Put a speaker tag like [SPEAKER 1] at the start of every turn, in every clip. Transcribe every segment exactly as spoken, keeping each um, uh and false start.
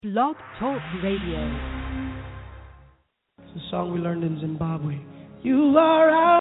[SPEAKER 1] Blog Talk Radio.
[SPEAKER 2] It's a song we learned in Zimbabwe. You are out.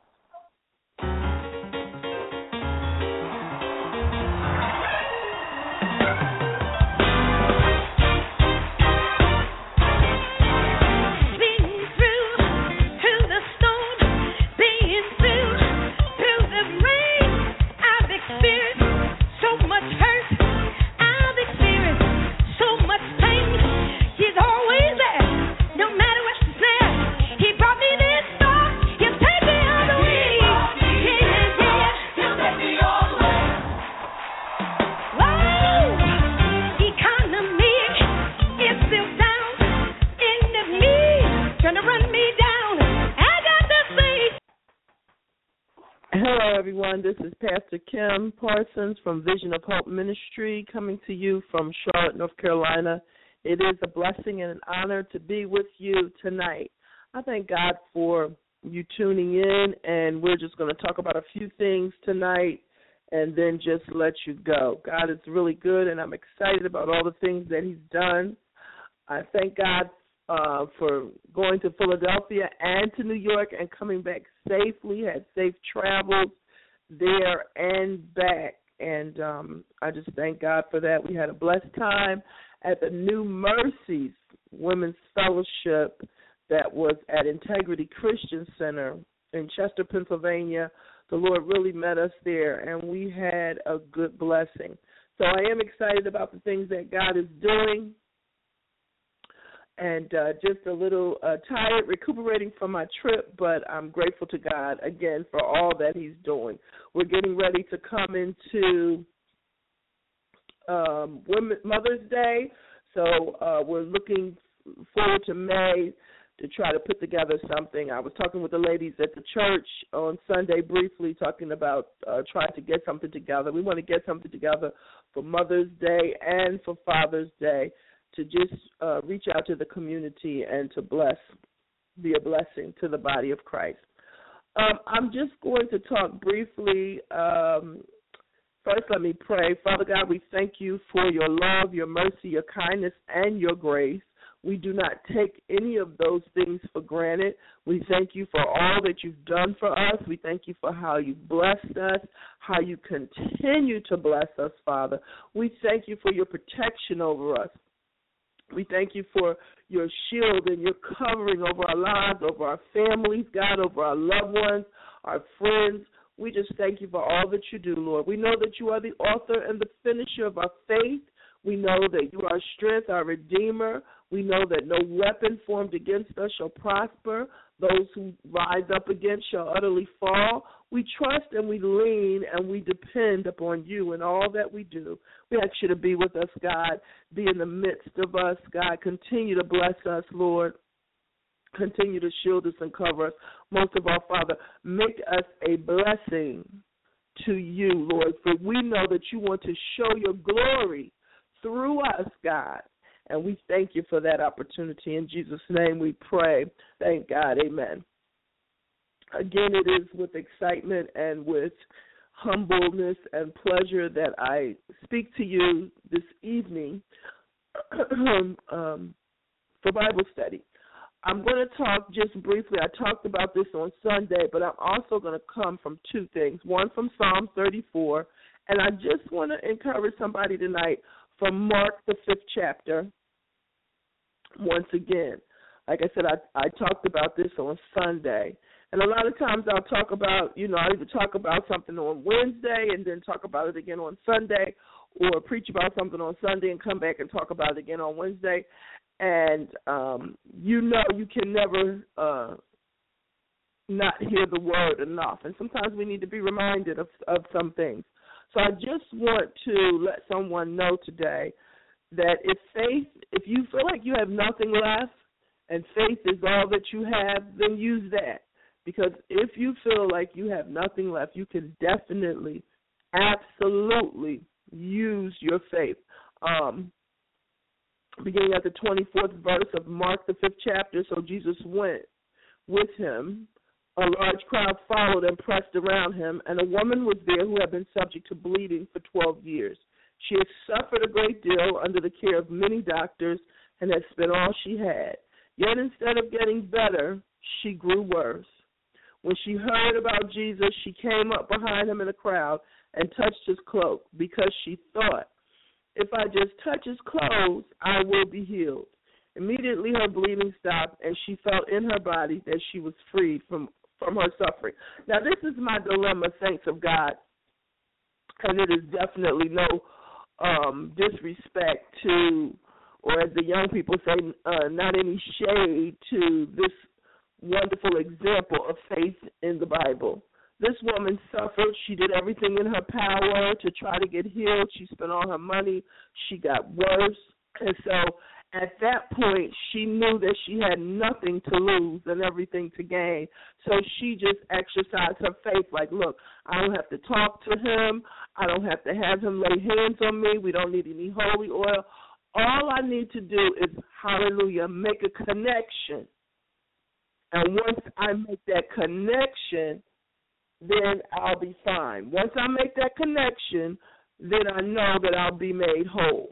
[SPEAKER 3] Everyone, this is Pastor Kim Parsons from Vision of Hope Ministry coming to you from Charlotte, North Carolina. It is a blessing and an honor to be with you tonight. I thank God for you tuning in, and we're just going to talk about a few things tonight and then just let you go. God is really good, and I'm excited about all the things that he's done. I thank God Uh, for going to Philadelphia and to New York and coming back safely, had safe travels there and back. And um, I just thank God for that. We had a blessed time at the New Mercies Women's Fellowship that was at Integrity Christian Center in Chester, Pennsylvania. The Lord really met us there, and we had a good blessing. So I am excited about the things that God is doing. And uh, just a little uh, tired, recuperating from my trip, but I'm grateful to God, again, for all that he's doing. We're getting ready to come into um, Women, Mother's Day, so uh, we're looking forward to May to try to put together something. I was talking with the ladies at the church on Sunday briefly, talking about uh, trying to get something together. We want to get something together for Mother's Day and for Father's Day, to just uh, reach out to the community and to bless, be a blessing to the body of Christ. Um, I'm just going to talk briefly. Um, first, let me pray. Father God, we thank you for your love, your mercy, your kindness, and your grace. We do not take any of those things for granted. We thank you for all that you've done for us. We thank you for how you've blessed us, how you continue to bless us, Father. We thank you for your protection over us. We thank you for your shield and your covering over our lives, over our families, God, over our loved ones, our friends. We just thank you for all that you do, Lord. We know that you are the author and the finisher of our faith. We know that you are our strength, our redeemer. We know that no weapon formed against us shall prosper. Those who rise up against shall utterly fall. We trust and we lean and we depend upon you in all that we do. We ask you to be with us, God. Be in the midst of us, God. Continue to bless us, Lord. Continue to shield us and cover us. Most of all, Father, make us a blessing to you, Lord, for we know that you want to show your glory through us, God. And we thank you for that opportunity. In Jesus' name we pray. Thank God. Amen. Again, it is with excitement and with humbleness and pleasure that I speak to you this evening um, for Bible study. I'm going to talk just briefly. I talked about this on Sunday, but I'm also going to come from two things. One from Psalm thirty-four, and I just want to encourage somebody tonight from Mark, the fifth chapter. Once again, like I said, I, I talked about this on Sunday. And a lot of times I'll talk about, you know, I either talk about something on Wednesday and then talk about it again on Sunday, or preach about something on Sunday and come back and talk about it again on Wednesday. And um, you know you can never uh, not hear the word enough. And sometimes we need to be reminded of, of some things. So I just want to let someone know today that if faith, if you feel like you have nothing left and faith is all that you have, then use that. Because if you feel like you have nothing left, you can definitely, absolutely use your faith. Um, beginning at the twenty-fourth verse of Mark, the fifth chapter, so Jesus went with him. A large crowd followed and pressed around him, and a woman was there who had been subject to bleeding for twelve years. She had suffered a great deal under the care of many doctors and had spent all she had. Yet instead of getting better, she grew worse. When she heard about Jesus, she came up behind him in the crowd and touched his cloak because she thought, if I just touch his clothes, I will be healed. Immediately her bleeding stopped, and she felt in her body that she was freed from, from her suffering. Now, this is my dilemma, saints of God, and it is definitely no um, disrespect to, or as the young people say, uh, not any shade to this wonderful example of faith in the Bible. This woman suffered. She did everything in her power to try to get healed. She spent all her money. She got worse. And so at that point, she knew that she had nothing to lose and everything to gain. So she just exercised her faith like, look, I don't have to talk to him. I don't have to have him lay hands on me. We don't need any holy oil. All I need to do is, hallelujah, make a connection. And once I make that connection, then I'll be fine. Once I make that connection, then I know that I'll be made whole.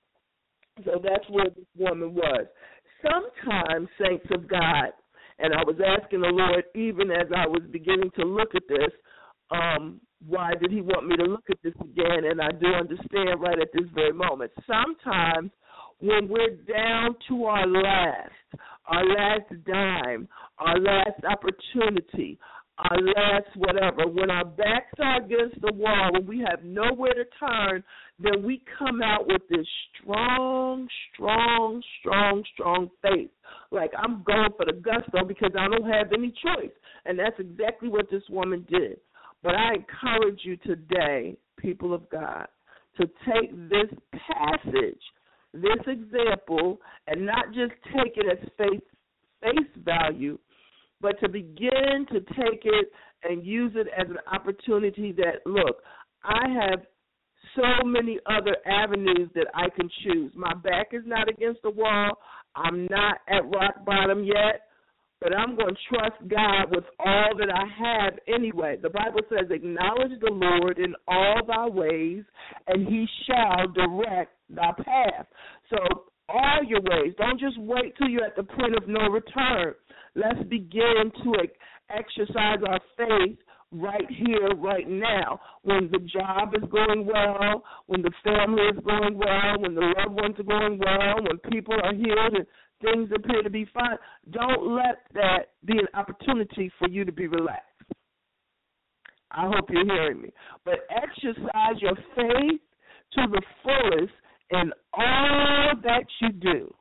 [SPEAKER 3] So that's where this woman was. Sometimes, saints of God, and I was asking the Lord, even as I was beginning to look at this, um, why did he want me to look at this again? And I do understand right at this very moment. Sometimes when we're down to our last, our last dime, our last opportunity, our last whatever, when our backs are against the wall, when we have nowhere to turn, then we come out with this strong, strong, strong, strong faith. Like, I'm going for the gusto because I don't have any choice. And that's exactly what this woman did. But I encourage you today, people of God, to take this passage, this example, and not just take it as face, face value, but to begin to take it and use it as an opportunity that, look, I have so many other avenues that I can choose. My back is not against the wall. I'm not at rock bottom yet, but I'm going to trust God with all that I have anyway. The Bible says, acknowledge the Lord in all thy ways, and he shall direct thy path. So all your ways. Don't just wait till you're at the point of no return. Let's begin to exercise our faith right here, right now, when the job is going well, when the family is going well, when the loved ones are going well, when people are healed and things appear to be fine. Don't let that be an opportunity for you to be relaxed. I hope you're hearing me. But exercise your faith to the fullest in all that you do.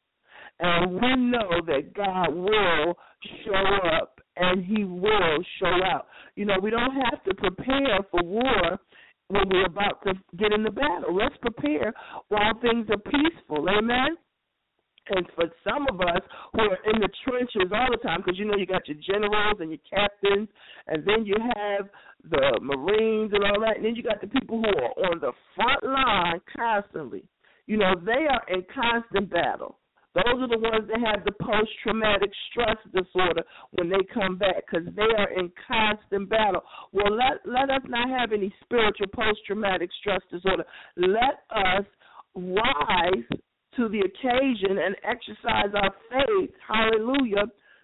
[SPEAKER 3] And we know that God will show up and he will show out. You know, we don't have to prepare for war when we're about to get in the battle. Let's prepare while things are peaceful. Amen? And for some of us who are in the trenches all the time, because, you know, you got your generals and your captains, and then you have the Marines and all that, and then you got the people who are on the front line constantly. You know, they are in constant battle. Those are the ones that have the post-traumatic stress disorder when they come back, because they are in constant battle. Well, let, let us not have any spiritual post-traumatic stress disorder. Let us rise to the occasion and exercise our faith, hallelujah,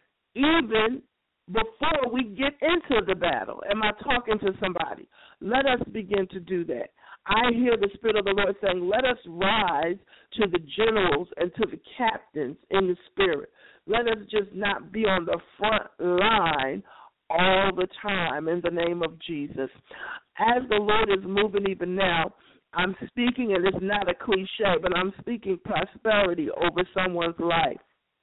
[SPEAKER 3] even before we get into the battle. Am I talking to somebody? Let us begin to do that. I hear the Spirit of the Lord saying, let us rise to the generals and to the captains in the Spirit. Let us just not be on the front line all the time in the name of Jesus. As the Lord is moving even now, I'm speaking, and it's not a cliche, but I'm speaking prosperity over someone's life.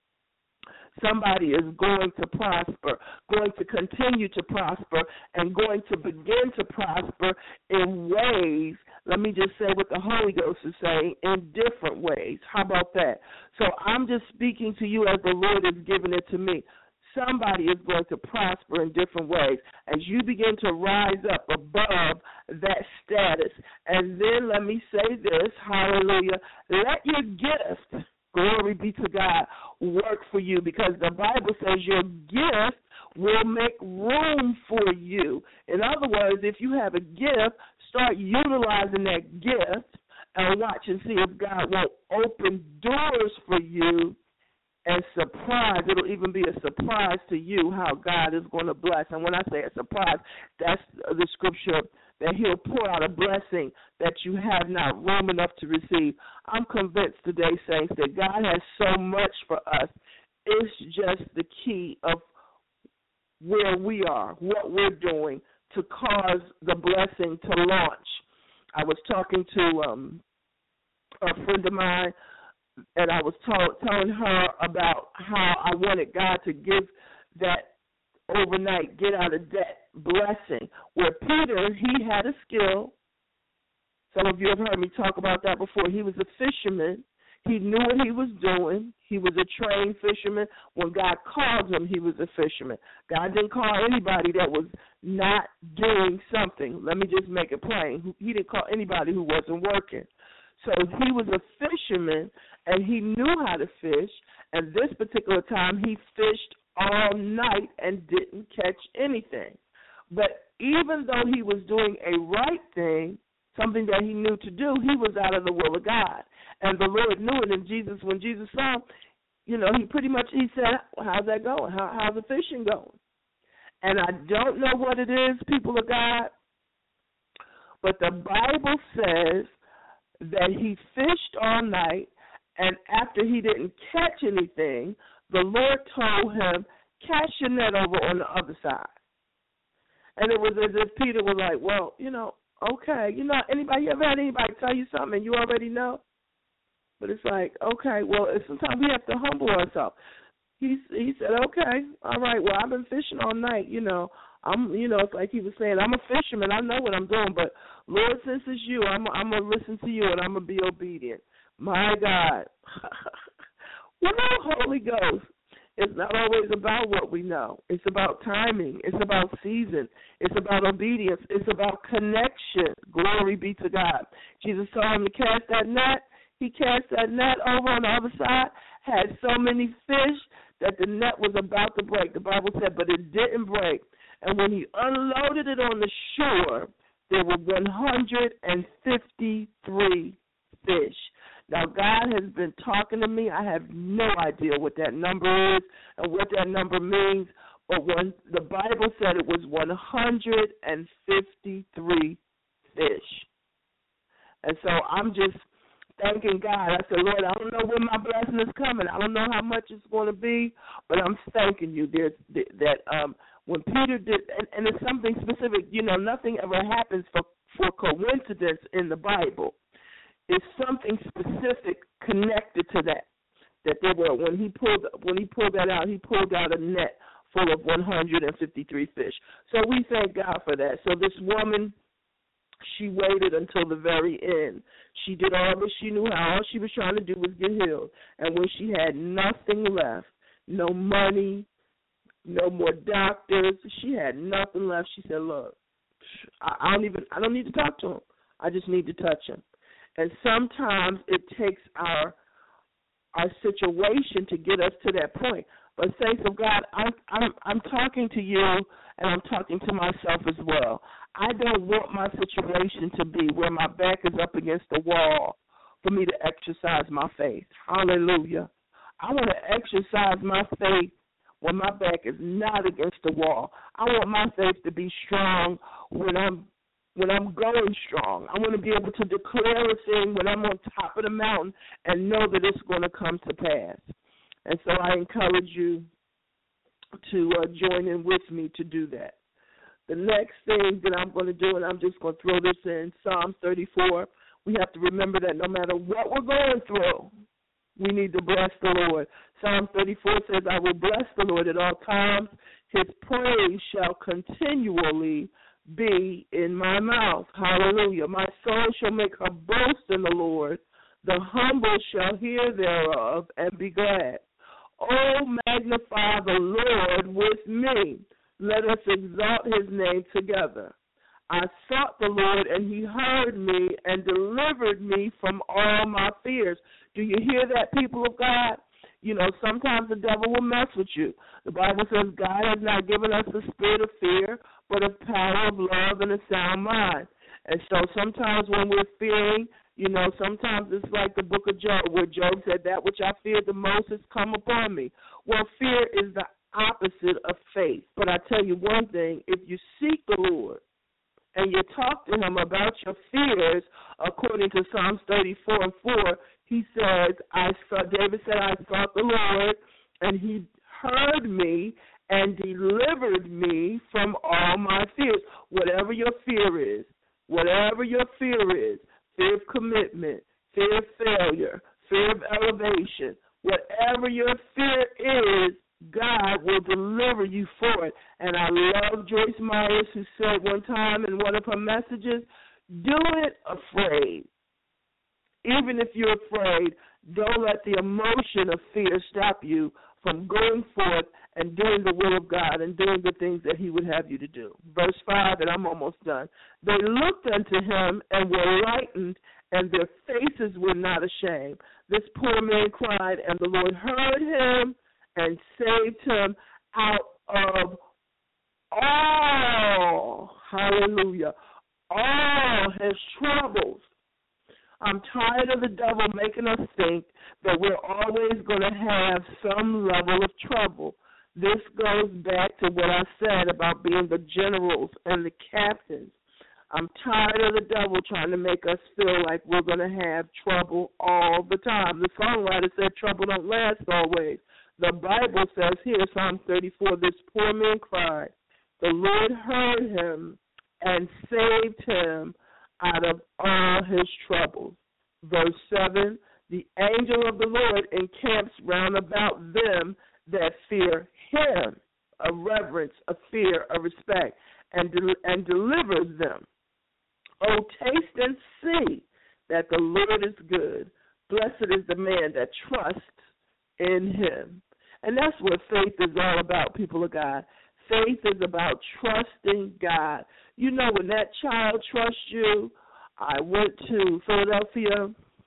[SPEAKER 3] Somebody is going to prosper, going to continue to prosper, and going to begin to prosper in ways, let me just say what the Holy Ghost is saying, in different ways. How about that? So I'm just speaking to you as the Lord is giving it to me. Somebody is going to prosper in different ways as you begin to rise up above that status. And then let me say this, hallelujah, let your gift, glory be to God, work for you, because the Bible says your gift will make room for you. In other words, if you have a gift, start utilizing that gift, and watch and see if God won't open doors for you and surprise. It'll even be a surprise to you how God is going to bless. And when I say a surprise, that's the scripture that he'll pour out a blessing that you have not room enough to receive. I'm convinced today, saints, that God has so much for us. It's just the key of where we are, what we're doing to cause the blessing to launch. I was talking to um, a friend of mine, and I was told, telling her about how I wanted God to give that overnight get out of debt blessing. Where Peter, he had a skill. Some of you have heard me talk about that before. He was a fisherman. He knew what he was doing. He was a trained fisherman. When God called him, he was a fisherman. God didn't call anybody that was not doing something. Let me just make it plain. He didn't call anybody who wasn't working. So he was a fisherman, and he knew how to fish, and this particular time he fished all night and didn't catch anything. But even though he was doing a right thing, something that he knew to do, he was out of the will of God. And the Lord knew it, and Jesus, when Jesus saw him, you know, he pretty much, he said, how's that going? How, how's the fishing going? And I don't know what it is, people of God, but the Bible says that he fished all night, and after he didn't catch anything, the Lord told him, cast your net over on the other side. And it was as if Peter was like, well, you know, okay, you know, anybody, you ever had anybody tell you something and you already know? But it's like, okay, well, sometimes we have to humble ourselves. He he said, okay, all right, well, I've been fishing all night, you know. I'm, you know, it's like he was saying, I'm a fisherman. I know what I'm doing, but Lord, since it's you, I'm, I'm going to listen to you and I'm going to be obedient. My God. Well, Holy Ghost, it's not always about what we know. It's about timing. It's about season. It's about obedience. It's about connection. Glory be to God. Jesus told him to cast that net. He cast that net over on the other side, had so many fish that the net was about to break. The Bible said, but it didn't break. And when he unloaded it on the shore, there were one hundred fifty-three fish. Now, God has been talking to me. I have no idea what that number is and what that number means, but when the Bible said it was one hundred fifty-three fish. And so I'm just thanking God. I said, Lord, I don't know when my blessing is coming. I don't know how much it's going to be, but I'm thanking you There's, that um, when Peter did, and, and it's something specific, you know, nothing ever happens for, for coincidence in the Bible. It's something specific connected to that. That there were when he pulled when he pulled that out, he pulled out a net full of one hundred fifty-three fish. So we thank God for that. So this woman, she waited until the very end. She did all that she knew how. All she was trying to do was get healed. And when she had nothing left, no money, no more doctors, she had nothing left. She said, "Look, I, I don't even I don't need to talk to him. I just need to touch him." And sometimes it takes our our situation to get us to that point. But saints of God, I'm, I'm, I'm talking to you and I'm talking to myself as well. I don't want my situation to be where my back is up against the wall for me to exercise my faith. Hallelujah. I want to exercise my faith when my back is not against the wall. I want my faith to be strong when I'm when I'm going strong. I want to be able to declare a thing when I'm on top of the mountain and know that it's going to come to pass. And so I encourage you to uh, join in with me to do that. The next thing that I'm going to do, and I'm just going to throw this in, Psalm thirty-four, we have to remember that no matter what we're going through, we need to bless the Lord. Psalm thirty-four says, I will bless the Lord at all times. His praise shall continually be in my mouth. Hallelujah. My soul shall make her boast in the Lord. The humble shall hear thereof and be glad. Oh, magnify the Lord with me. Let us exalt his name together. I sought the Lord, and he heard me and delivered me from all my fears. Do you hear that, people of God? You know, sometimes the devil will mess with you. The Bible says God has not given us the spirit of fear, but of power, of love, and a sound mind. And so sometimes when we're fearing, You know, sometimes it's like the book of Job, where Job said, that which I feared the most has come upon me. Well, fear is the opposite of faith. But I tell you one thing, if you seek the Lord and you talk to him about your fears, according to Psalms thirty-four and four, he says, I saw, David said, I sought the Lord, and he heard me and delivered me from all my fears. Whatever your fear is, whatever your fear is, fear of commitment, fear of failure, fear of elevation, whatever your fear is, God will deliver you for it. And I love Joyce Myers, who said one time in one of her messages, do it afraid. Even if you're afraid, don't let the emotion of fear stop you from going forth and doing the will of God and doing the things that he would have you to do. Verse five, and I'm almost done. They looked unto him and were lightened, and their faces were not ashamed. This poor man cried, and the Lord heard him and saved him out of all, hallelujah, all his troubles. I'm tired of the devil making us think that we're always going to have some level of trouble. This goes back to what I said about being the generals and the captains. I'm tired of the devil trying to make us feel like we're going to have trouble all the time. The songwriter said trouble don't last always. The Bible says here, Psalm thirty-four, this poor man cried. The Lord heard him and saved him out of all his troubles. Verse seven, the angel of the Lord encamps round about them that fear him, a reverence, a fear, a respect, and, de- and delivers them. Oh, taste and see that the Lord is good. Blessed is the man that trusts in him. And that's what faith is all about, people of God. Faith is about trusting God. You know, when that child trusts you, I went to Philadelphia,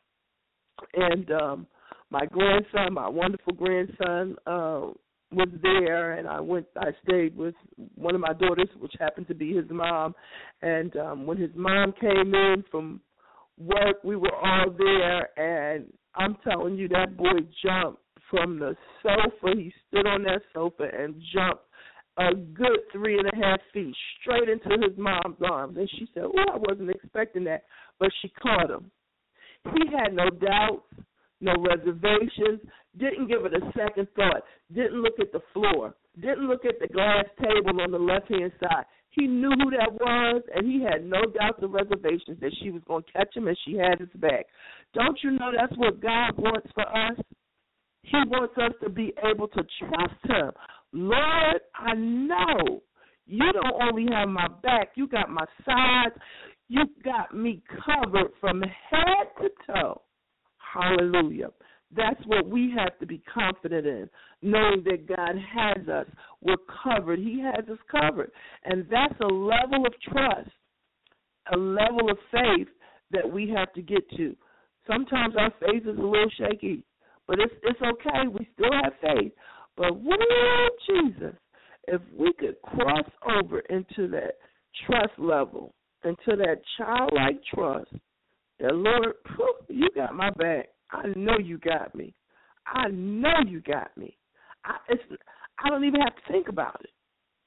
[SPEAKER 3] and um, my grandson, my wonderful grandson, uh, was there, and I went. I stayed with one of my daughters, which happened to be his mom. And um, when his mom came in from work, we were all there, and I'm telling you, that boy jumped from the sofa. He stood on that sofa and jumped a good three and a half feet straight into his mom's arms. And she said, oh, I wasn't expecting that. But she caught him. He had no doubts, no reservations, didn't give it a second thought, didn't look at the floor, didn't look at the glass table on the left-hand side. He knew who that was, and he had no doubts or reservations that she was going to catch him and she had his back. Don't you know that's what God wants for us? He wants us to be able to trust him. Lord, I know you don't only have my back, you got my sides, you got me covered from head to toe. Hallelujah. That's what we have to be confident in, knowing that God has us. We're covered. He has us covered. And that's a level of trust, a level of faith that we have to get to. Sometimes our faith is a little shaky, but it's it's okay. We still have faith. But, woo, Jesus, if we could cross over into that trust level, into that childlike trust, that, Lord, you got my back. I know you got me. I know you got me. I, it's, I don't even have to think about it.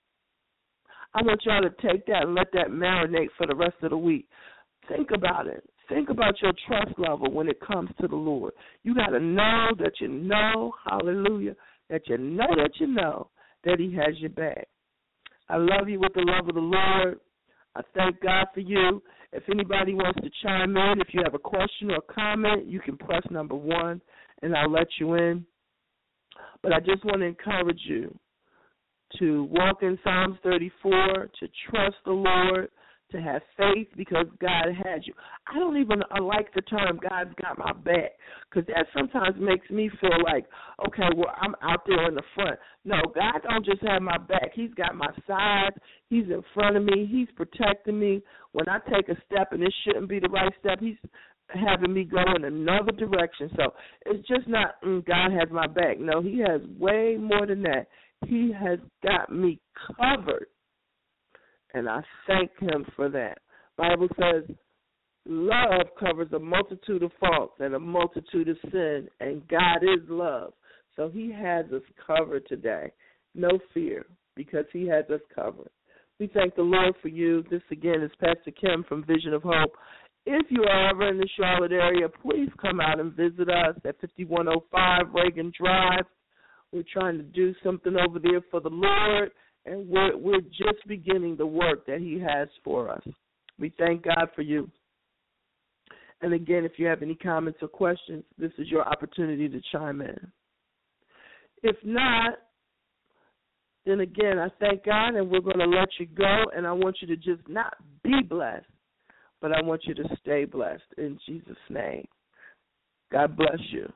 [SPEAKER 3] I want y'all to take that and let that marinate for the rest of the week. Think about it. Think about your trust level when it comes to the Lord. You got to know that you know, hallelujah, that you know that you know that he has your back. I love you with the love of the Lord. I thank God for you. If anybody wants to chime in, if you have a question or comment, you can press number one, and I'll let you in. But I just want to encourage you to walk in Psalms thirty-four, to trust the Lord, to have faith because God has you. I don't even I like the term God's got my back because that sometimes makes me feel like, okay, well, I'm out there in the front. No, God don't just have my back. He's got my sides. He's in front of me. He's protecting me. When I take a step and it shouldn't be the right step, he's having me go in another direction. So it's just not mm, God has my back. No, he has way more than that. He has got me covered. And I thank him for that. Bible says love covers a multitude of faults and a multitude of sin, and God is love. So he has us covered today. No fear, because he has us covered. We thank the Lord for you. This, again, is Pastor Kim from Vision of Hope. If you are ever in the Charlotte area, please come out and visit us at fifty-one oh five Reagan Drive. We're trying to do something over there for the Lord, and we're, we're just beginning the work that he has for us. We thank God for you. And, again, if you have any comments or questions, this is your opportunity to chime in. If not, then, again, I thank God, and we're going to let you go, and I want you to just not be blessed, but I want you to stay blessed in Jesus' name. God bless you.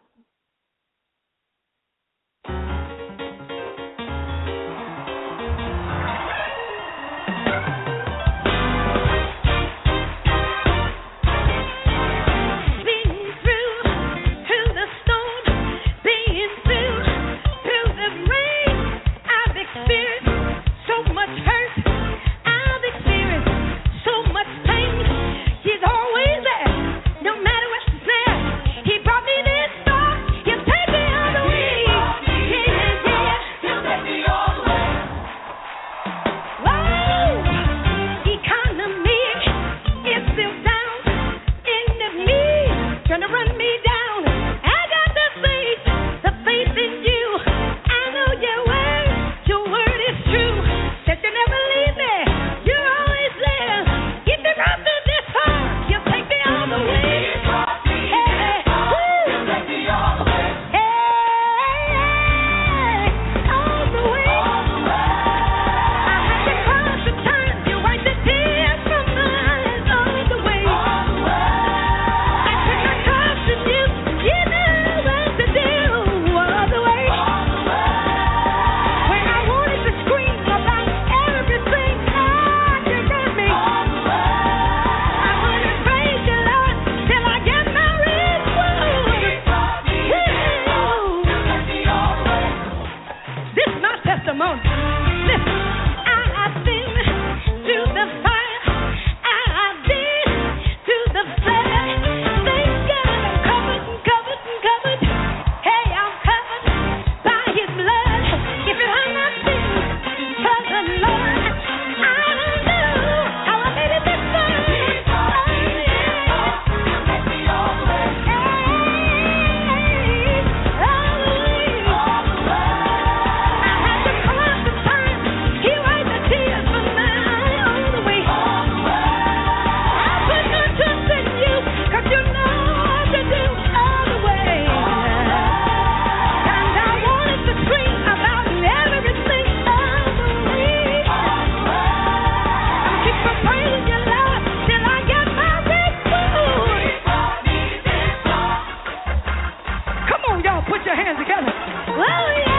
[SPEAKER 4] Put your hands together. Well, yeah.